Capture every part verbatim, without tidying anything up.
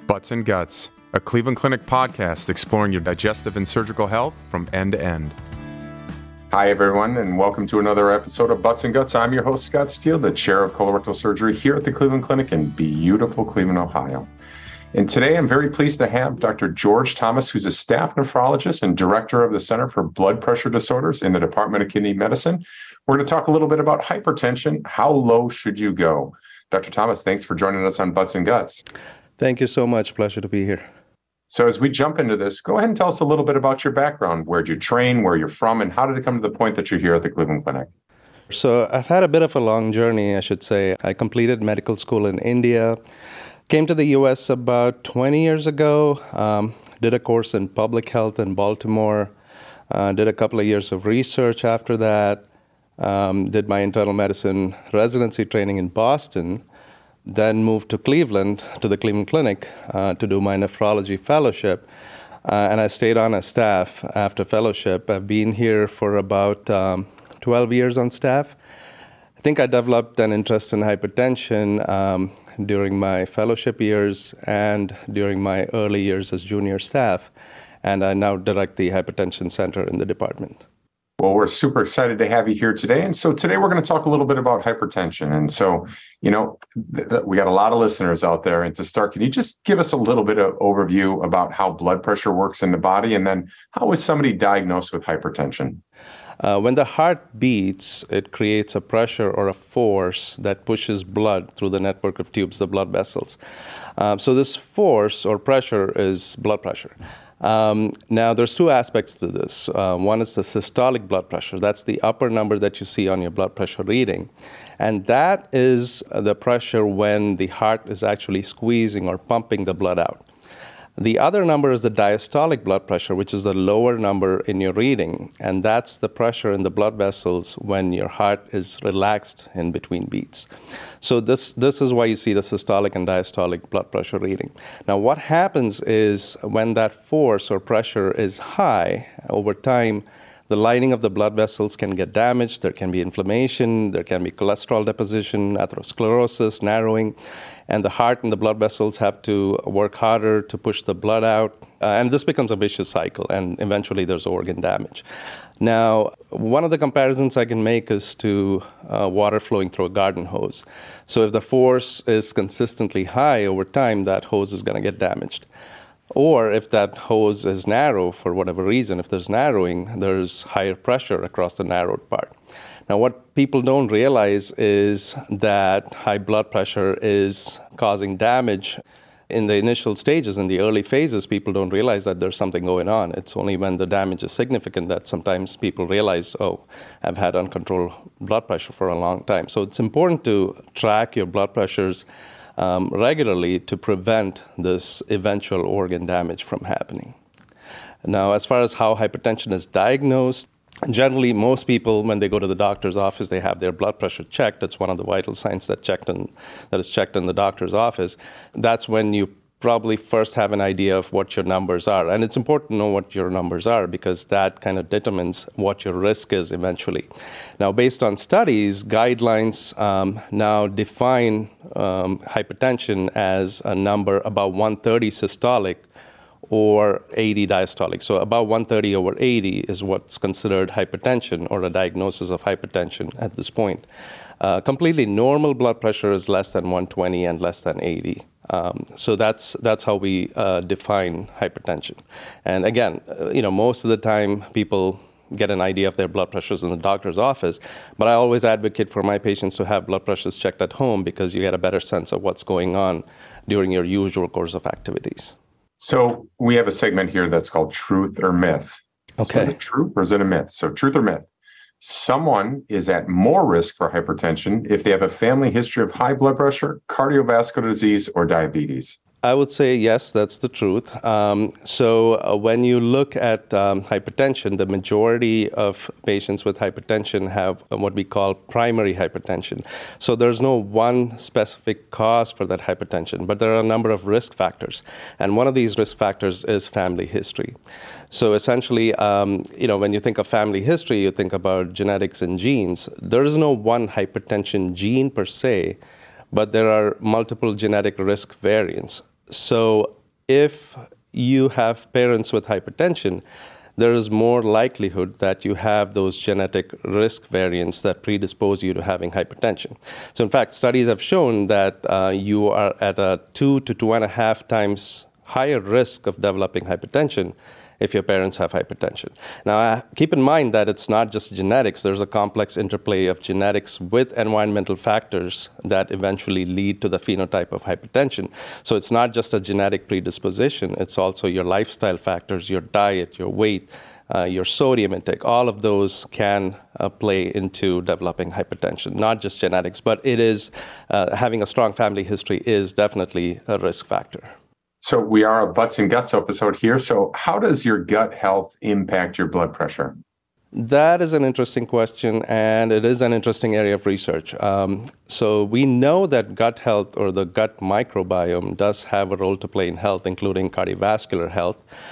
Butts and Guts, a Cleveland Clinic podcast exploring your digestive and surgical health from end to end. Hi, everyone, and welcome to another episode of Butts and Guts. I'm your host, Scott Steele, the chair of colorectal surgery here at the Cleveland Clinic in beautiful Cleveland, Ohio. And today I'm very pleased to have Doctor George Thomas, who's a staff nephrologist and director of the Center for Blood Pressure Disorders in the Department of Kidney Medicine. We're going to talk a little bit about hypertension. How low should you go? Doctor Thomas, thanks for joining us on Butts and Guts. Thank you so much. Pleasure to be here. So as we jump into this, go ahead and tell us a little bit about your background. Where'd you train, where you're from, and how did it come to the point that you're here at the Cleveland Clinic? So I've had a bit of a long journey, I should say. I completed medical school in India, came to the U S about twenty years ago, um, did a course in public health in Baltimore, uh, did a couple of years of research after that, um, did my internal medicine residency training in Boston, then moved to Cleveland, to the Cleveland Clinic, uh, to do my nephrology fellowship. Uh, and I stayed on as staff after fellowship. I've been here for about um, twelve years on staff. I think I developed an interest in hypertension um, during my fellowship years and during my early years as junior staff. And I now direct the hypertension center in the department. Well, we're super excited to have you here today. And so today we're going to talk a little bit about hypertension. And so, you know, th- th- we got a lot of listeners out there. And to start, can you just give us a little bit of overview about how blood pressure works in the body? And then how is somebody diagnosed with hypertension? Uh, when the heart beats, it creates a pressure or a force that pushes blood through the network of tubes, the blood vessels. Um, so this force or pressure is blood pressure. Um, now, there's two aspects to this. Uh, one is the systolic blood pressure. That's the upper number that you see on your blood pressure reading. And that is the pressure when the heart is actually squeezing or pumping the blood out. The other number is the diastolic blood pressure, which is the lower number in your reading. And that's the pressure in the blood vessels when your heart is relaxed in between beats. So this, this is why you see the systolic and diastolic blood pressure reading. Now, what happens is when that force or pressure is high over time, the lining of the blood vessels can get damaged. There can be inflammation. There can be cholesterol deposition, atherosclerosis, narrowing. And the heart and the blood vessels have to work harder to push the blood out. Uh, and this becomes a vicious cycle, and eventually there's organ damage. Now, one of the comparisons I can make is to uh, water flowing through a garden hose. So if the force is consistently high over time, that hose is going to get damaged. Or if that hose is narrow for whatever reason, if there's narrowing, there's higher pressure across the narrowed part. Now, what people don't realize is that high blood pressure is causing damage. In the initial stages, in the early phases, people don't realize that there's something going on. It's only when the damage is significant that sometimes people realize, oh, I've had uncontrolled blood pressure for a long time. So it's important to track your blood pressures um, regularly to prevent this eventual organ damage from happening. Now, as far as how hypertension is diagnosed, generally, most people, when they go to the doctor's office, they have their blood pressure checked. That's one of the vital signs that checked in, that is checked in the doctor's office. That's when you probably first have an idea of what your numbers are. And it's important to know what your numbers are because that kind of determines what your risk is eventually. Now, based on studies, guidelines um, now define um, hypertension as a number about one thirty systolic or eighty diastolic. So about one thirty over eighty is what's considered hypertension or a diagnosis of hypertension at this point. Uh, completely normal blood pressure is less than one twenty and less than eighty. Um, so that's that's how we uh, define hypertension. And again, uh, you know, most of the time people get an idea of their blood pressures in the doctor's office, but I always advocate for my patients to have blood pressures checked at home because you get a better sense of what's going on during your usual course of activities. So we have a segment here that's called Truth or Myth. Okay. So is it truth or is it a myth? So truth or myth. Someone is at more risk for hypertension if they have a family history of high blood pressure, cardiovascular disease, or diabetes. I would say yes, that's the truth. Um, so uh, when you look at um, hypertension, the majority of patients with hypertension have what we call primary hypertension. So there's no one specific cause for that hypertension, but there are a number of risk factors. And one of these risk factors is family history. So essentially, um, you know, when you think of family history, you think about genetics and genes. There is no one hypertension gene per se, but there are multiple genetic risk variants. So if you have parents with hypertension, there is more likelihood that you have those genetic risk variants that predispose you to having hypertension. So in fact, studies have shown that uh, you are at a two to two and a half times higher risk of developing hypertension if your parents have hypertension. Now, uh, keep in mind that it's not just genetics. There's a complex interplay of genetics with environmental factors that eventually lead to the phenotype of hypertension. So it's not just a genetic predisposition. It's also your lifestyle factors, your diet, your weight, uh, your sodium intake. All of those can uh, play into developing hypertension, not just genetics. But it is, uh, having a strong family history is definitely a risk factor. So we are a Butts and Guts episode here. So how does your gut health impact your blood pressure? That is an interesting question, and it is an interesting area of research. Um, so we know that gut health, or the gut microbiome, does have a role to play in health, including cardiovascular health.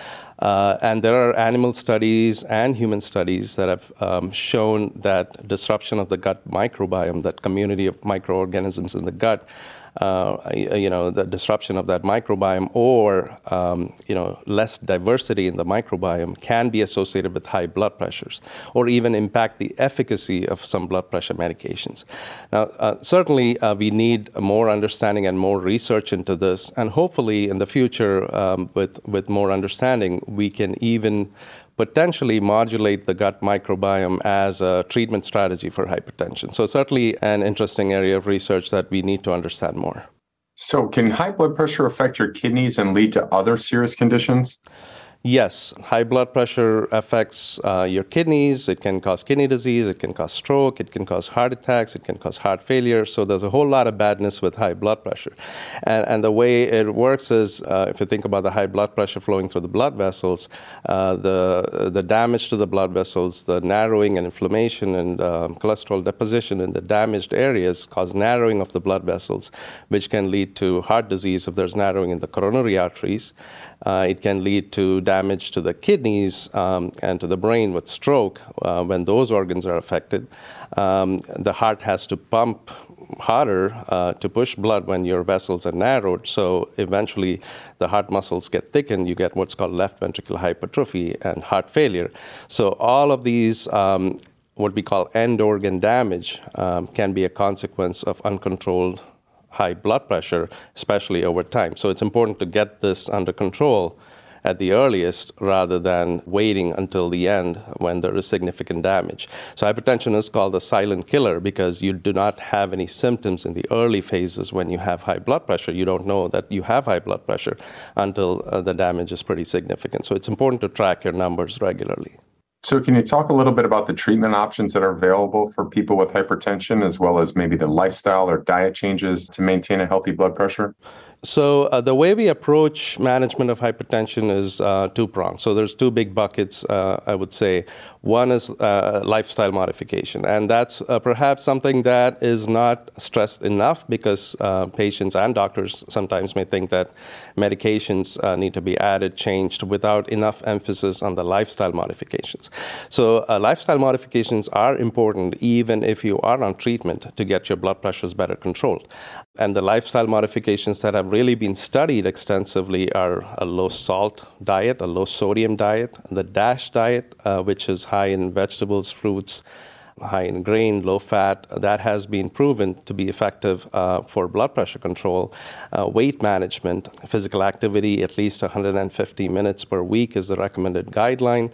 Uh, and there are animal studies and human studies that have um, shown that disruption of the gut microbiome, that community of microorganisms in the gut, Uh, you know, the disruption of that microbiome, or, um, you know, less diversity in the microbiome can be associated with high blood pressures, or even impact the efficacy of some blood pressure medications. Now, uh, certainly uh, we need more understanding and more research into this, and hopefully in the future, um, with, with more understanding, we can even potentially modulate the gut microbiome as a treatment strategy for hypertension. So certainly an interesting area of research that we need to understand more. So can high blood pressure affect your kidneys and lead to other serious conditions? Yes, high blood pressure affects uh, your kidneys. It can cause kidney disease, it can cause stroke, it can cause heart attacks, it can cause heart failure. So there's a whole lot of badness with high blood pressure. And, and the way it works is, uh, if you think about the high blood pressure flowing through the blood vessels, uh, the, the damage to the blood vessels, the narrowing and inflammation and um, cholesterol deposition in the damaged areas cause narrowing of the blood vessels, which can lead to heart disease if there's narrowing in the coronary arteries. Uh, it can lead to damage to the kidneys um, and to the brain with stroke uh, when those organs are affected. Um, the heart has to pump harder uh, to push blood when your vessels are narrowed. So eventually the heart muscles get thickened. You get what's called left ventricular hypertrophy and heart failure. So all of these, um, what we call end organ damage, um, can be a consequence of uncontrolled high blood pressure, especially over time. So it's important to get this under control at the earliest rather than waiting until the end when there is significant damage. So hypertension is called a silent killer because you do not have any symptoms in the early phases when you have high blood pressure. You don't know that you have high blood pressure until uh, the damage is pretty significant. So it's important to track your numbers regularly. So can you talk a little bit about the treatment options that are available for people with hypertension, as well as maybe the lifestyle or diet changes to maintain a healthy blood pressure? So uh, the way we approach management of hypertension is uh, two-pronged. So there's two big buckets, uh, I would say. One is uh, lifestyle modification, and that's uh, perhaps something that is not stressed enough because uh, patients and doctors sometimes may think that medications uh, need to be added, changed, without enough emphasis on the lifestyle modifications. So uh, lifestyle modifications are important even if you are on treatment to get your blood pressures better controlled. And the lifestyle modifications that have really been studied extensively are a low-salt diet, a low-sodium diet, the DASH diet, uh, which is high in vegetables, fruits, high in grain, low fat. That has been proven to be effective uh, for blood pressure control. Uh, weight management, physical activity, at least one hundred fifty minutes per week is the recommended guideline,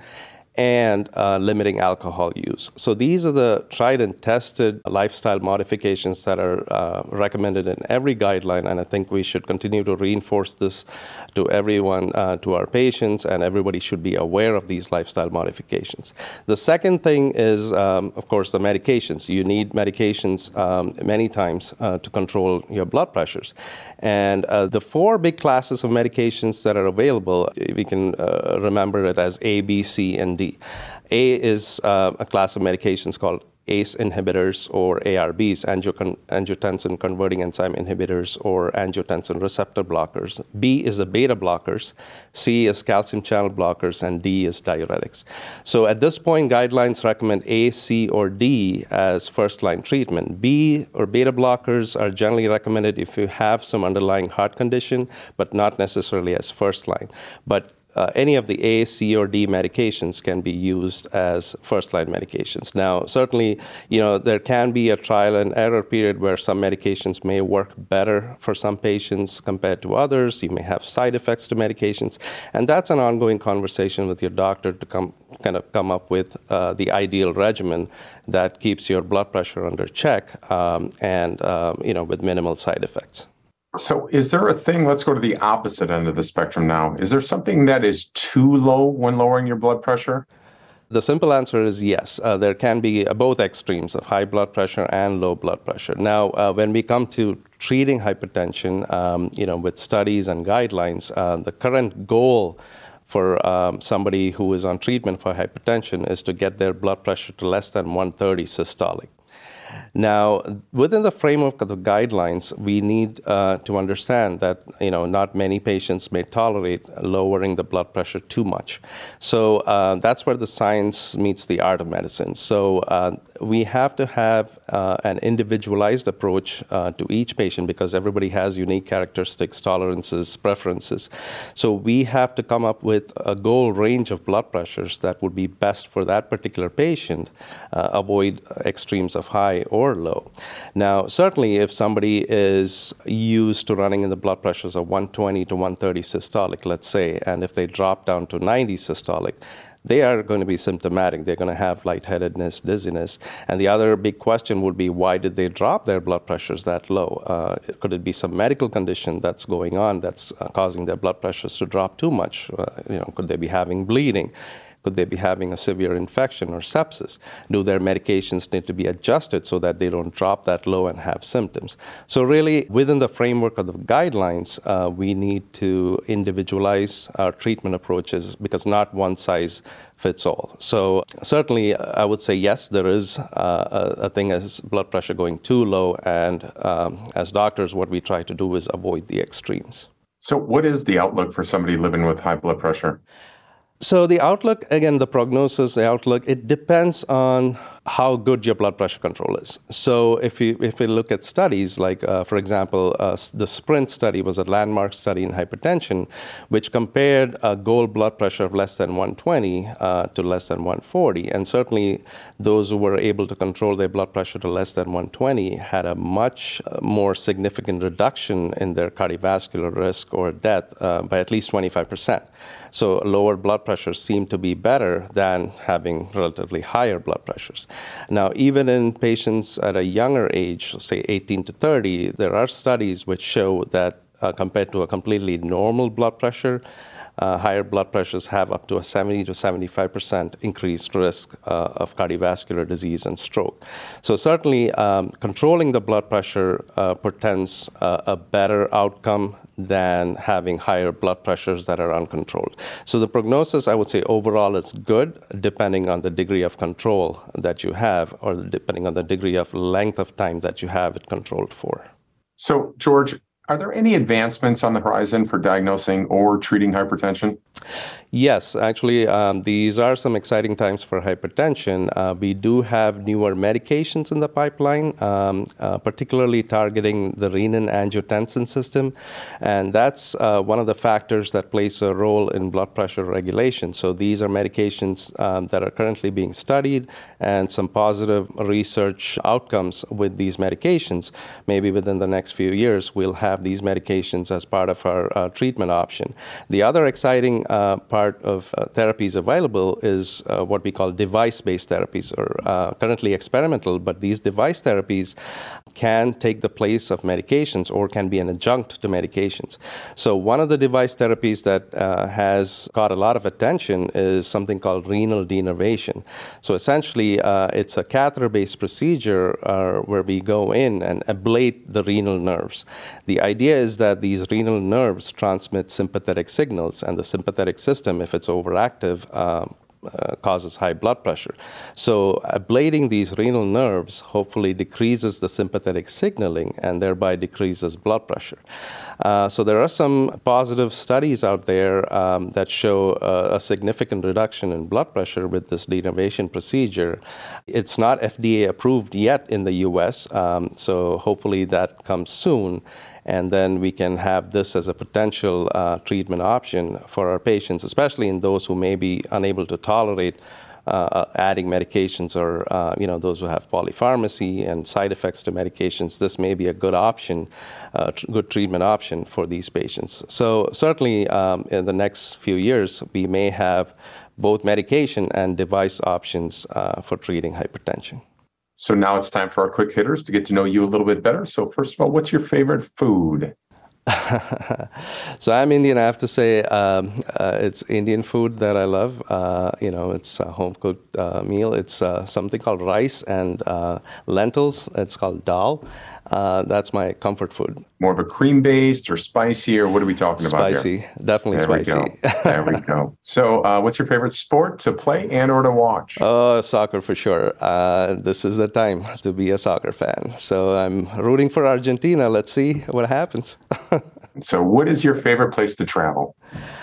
and uh, limiting alcohol use. So these are the tried and tested lifestyle modifications that are uh, recommended in every guideline, and I think we should continue to reinforce this to everyone, uh, to our patients, and everybody should be aware of these lifestyle modifications. The second thing is, um, of course, the medications. You need medications um, many times uh, to control your blood pressures. And uh, the four big classes of medications that are available, we can uh, remember it as A, B, C, and D. A is uh, a class of medications called A C E inhibitors or A R Bs, angio- angiotensin converting enzyme inhibitors or angiotensin receptor blockers. B is the beta blockers, C is calcium channel blockers, and D is diuretics. So at this point, guidelines recommend A, C, or D as first-line treatment. B or beta blockers are generally recommended if you have some underlying heart condition, but not necessarily as first-line. But Uh, any of the A, C, or D medications can be used as first-line medications. Now, certainly, you know, there can be a trial and error period where some medications may work better for some patients compared to others. You may have side effects to medications, and that's an ongoing conversation with your doctor to come kind of come up with uh, the ideal regimen that keeps your blood pressure under check um, and um, you know, with minimal side effects. So is there a thing, let's go to the opposite end of the spectrum now. Is there something that is too low when lowering your blood pressure? The simple answer is yes. Uh, there can be uh, both extremes of high blood pressure and low blood pressure. Now, uh, when we come to treating hypertension, um, you know, with studies and guidelines, uh, the current goal for um, somebody who is on treatment for hypertension is to get their blood pressure to less than one thirty systolic. Now, within the framework of the guidelines, we need uh, to understand that, you know, not many patients may tolerate lowering the blood pressure too much. So uh, that's where the science meets the art of medicine. So uh, we have to have uh, an individualized approach uh, to each patient because everybody has unique characteristics, tolerances, preferences. So we have to come up with a goal range of blood pressures that would be best for that particular patient, uh, avoid extremes of high or low. Now, certainly if somebody is used to running in the blood pressures of one twenty to one thirty systolic, let's say, and if they drop down to ninety systolic, they are going to be symptomatic. They're going to have lightheadedness, dizziness. And the other big question would be, why did they drop their blood pressures that low? Uh, could it be some medical condition that's going on that's uh, causing their blood pressures to drop too much? Uh, you know, could they be having bleeding? Could they be having a severe infection or sepsis? Do their medications need to be adjusted so that they don't drop that low and have symptoms? So really, within the framework of the guidelines, uh, we need to individualize our treatment approaches because not one size fits all. So certainly, I would say yes, there is uh, a, a thing as blood pressure going too low, and um, as doctors, what we try to do is avoid the extremes. So what is the outlook for somebody living with high blood pressure? So the outlook, again, the prognosis, the outlook, it depends on how good your blood pressure control is. So if you if we look at studies, like, uh, for example, uh, the SPRINT study was a landmark study in hypertension, which compared a goal blood pressure of less than one twenty uh, to less than one forty. And certainly those who were able to control their blood pressure to less than one twenty had a much more significant reduction in their cardiovascular risk or death uh, by at least twenty-five percent. So lower blood pressures seem to be better than having relatively higher blood pressures. Now, even in patients at a younger age, say eighteen to thirty, there are studies which show that uh, compared to a completely normal blood pressure, uh, higher blood pressures have up to a seventy to seventy-five percent increased risk uh, of cardiovascular disease and stroke. So certainly, um, controlling the blood pressure uh, portends uh, a better outcome than having higher blood pressures that are uncontrolled. So the prognosis, I would say, overall is good, depending on the degree of control that you have, or depending on the degree of length of time that you have it controlled for. So, George, are there any advancements on the horizon for diagnosing or treating hypertension? Yes, actually, um, these are some exciting times for hypertension. Uh, we do have newer medications in the pipeline, um, uh, particularly targeting the renin-angiotensin system, and that's uh, one of the factors that plays a role in blood pressure regulation. So these are medications um, that are currently being studied, and some positive research outcomes with these medications. Maybe within the next few years, we'll have these medications as part of our uh, treatment option. The other exciting uh, part of uh, therapies available is uh, what we call device-based therapies, or uh, currently experimental, but these device therapies can take the place of medications or can be an adjunct to medications. So one of the device therapies that uh, has caught a lot of attention is something called renal denervation. So essentially, uh, it's a catheter-based procedure uh, where we go in and ablate the renal nerves. The idea is that these renal nerves transmit sympathetic signals, and the sympathetic system, if it's overactive, uh, uh, causes high blood pressure. So ablating these renal nerves hopefully decreases the sympathetic signaling and thereby decreases blood pressure. Uh, so there are some positive studies out there um, that show uh, a significant reduction in blood pressure with this denervation procedure. It's not F D A approved yet in the U S, um, so hopefully that comes soon. And then we can have this as a potential uh, treatment option for our patients, especially in those who may be unable to tolerate uh, adding medications or, uh, you know, those who have polypharmacy and side effects to medications. This may be a good option, uh, tr- good treatment option for these patients. So certainly um, in the next few years, we may have both medication and device options uh, for treating hypertension. So now it's time for our quick hitters to get to know you a little bit better. So first of all, what's your favorite food? So I'm Indian. I have to say um, uh, it's Indian food that I love. Uh, you know, it's a home-cooked uh, meal. It's uh, something called rice and uh, lentils. It's called dal. Uh, that's my comfort food. More of a cream-based or spicy, or what are we talking about Spicy, here? definitely there spicy. We go. There we go. So uh, what's your favorite sport to play and or to watch? Oh, soccer for sure. Uh, this is the time to be a soccer fan. So I'm rooting for Argentina. Let's see what happens. So what is your favorite place to travel?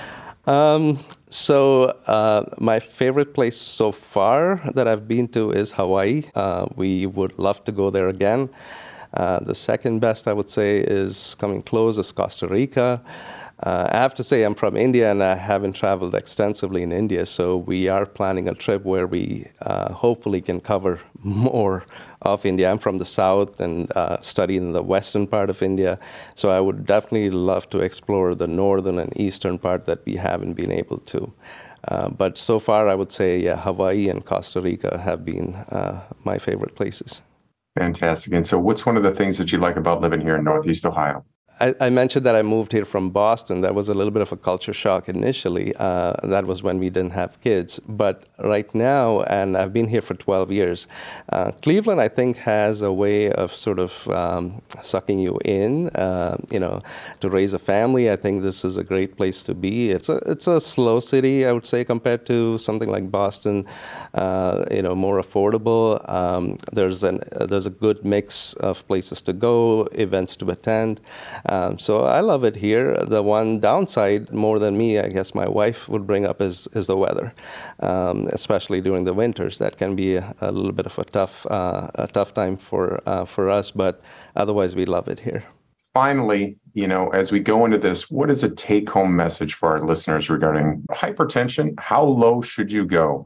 Um, so uh, my favorite place so far that I've been to is Hawaii. Uh, we would love to go there again. Uh, the second best, I would say, is coming close is Costa Rica. Uh, I have to say I'm from India and I haven't traveled extensively in India, so we are planning a trip where we uh, hopefully can cover more of India. I'm from the south and uh, study in the western part of India, so I would definitely love to explore the northern and eastern part that we haven't been able to. Uh, but so far, I would say yeah, Hawaii and Costa Rica have been uh, my favorite places. Fantastic. And so what's one of the things that you like about living here in Northeast Ohio? I, I mentioned that I moved here from Boston. That was a little bit of a culture shock initially. Uh, that was when we didn't have kids. But right now, and I've been here for twelve years, uh, Cleveland, I think, has a way of sort of um, sucking you in, uh, you know, to raise a family. I think this is a great place to be. It's a it's a slow city, I would say, compared to something like Boston, uh, you know, more affordable. Um, there's, an, uh, there's a good mix of places to go, events to attend. Um, so I love it here. The one downside, more than me, I guess my wife would bring up is is the weather, um, especially during the winters. That can be a, a little bit of a tough uh, a tough time for uh, for us, but otherwise we love it here. Finally, you know, as we go into this, what is a take-home message for our listeners regarding hypertension? How low should you go?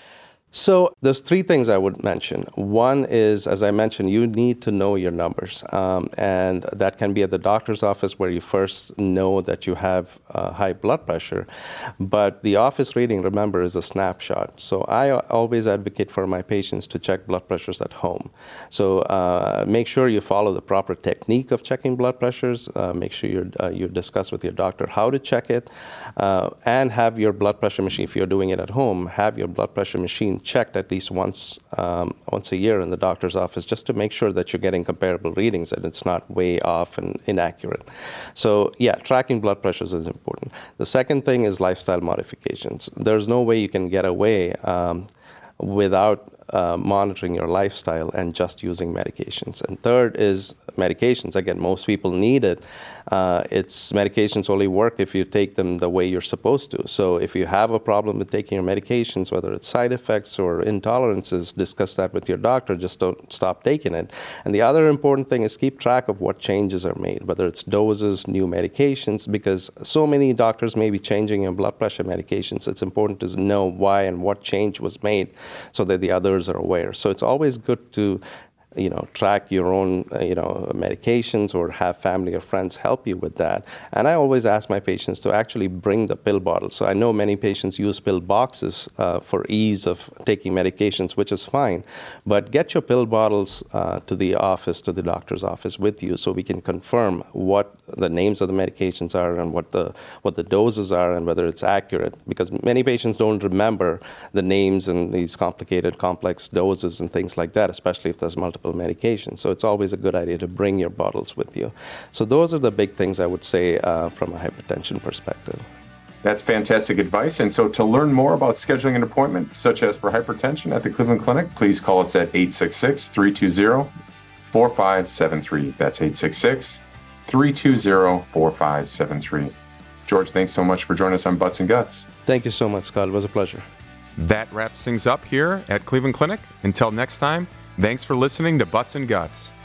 So there's three things I would mention. One is, as I mentioned, you need to know your numbers. Um, and that can be at the doctor's office where you first know that you have uh, high blood pressure. But the office reading, remember, is a snapshot. So I always advocate for my patients to check blood pressures at home. So uh, make sure you follow the proper technique of checking blood pressures. Uh, make sure you uh, you discuss with your doctor how to check it. Uh, and have your blood pressure machine, if you're doing it at home, have your blood pressure machine checked at least once um, once a year in the doctor's office, just to make sure that you're getting comparable readings and it's not way off and inaccurate. So yeah, tracking blood pressures is important. The second thing is lifestyle modifications. There's no way you can get away um, without uh, monitoring your lifestyle and just using medications. And third is medications. Again, most people need it. Uh, it's medications only work if you take them the way you're supposed to. So if you have a problem with taking your medications, whether it's side effects or intolerances, discuss that with your doctor. Just don't stop taking it. And the other important thing is keep track of what changes are made, whether it's doses, new medications, because so many doctors may be changing your blood pressure medications. It's important to know why and what change was made so that the others are aware. So it's always good to you know, track your own, uh, you know, medications or have family or friends help you with that. And I always ask my patients to actually bring the pill bottle. So I know many patients use pill boxes uh, for ease of taking medications, which is fine. But get your pill bottles uh, to the office, to the doctor's office with you so we can confirm what the names of the medications are and what the what the doses are and whether it's accurate. Because many patients don't remember the names and these complicated, complex doses and things like that, especially if there's multiple medication. So it's always a good idea to bring your bottles with you. So those are the big things I would say uh, from a hypertension perspective. That's fantastic advice. And so to learn more about scheduling an appointment, such as for hypertension at the Cleveland Clinic, please call us at eight six six, three two zero, four five seven three. That's eight six six, three two zero, four five seven three. George, thanks so much for joining us on Butts and Guts. Thank you so much, Scott. It was a pleasure. That wraps things up here at Cleveland Clinic. Until next time, thanks for listening to Butts and Guts.